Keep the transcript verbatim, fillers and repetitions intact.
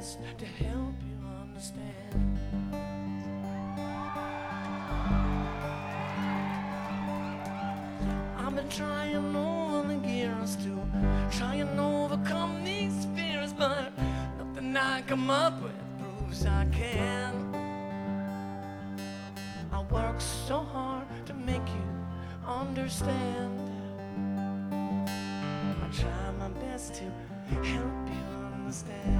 best to help you understand. I've been trying over the years to try and overcome these fears, but nothing I come up with proves I can. I work so hard to make you understand. I try my best to help you understand.